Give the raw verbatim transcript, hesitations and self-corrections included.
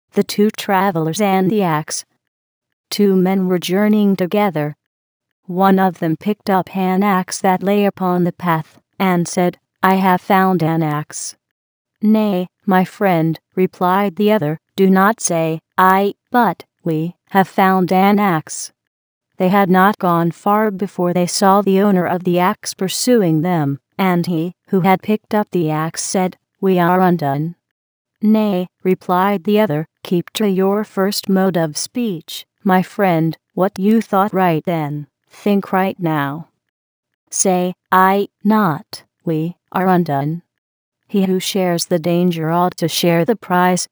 The Two Travelers and the Axe. Two men were journeying together. One of them picked up an axe that lay upon the path, and said, "I have found an axe." "Nay, my friend," replied the other, "do not say, 'I,' but 'We have found an axe.'" They had not gone far before they saw the owner of the axe pursuing them, and he, who had picked up the axe, said, "We are undone." "Nay," replied the other, "keep to your first mode of speech, my friend. What you thought right then, think right now. Say, 'I,' not 'We are undone.' He who shares the danger ought to share the prize."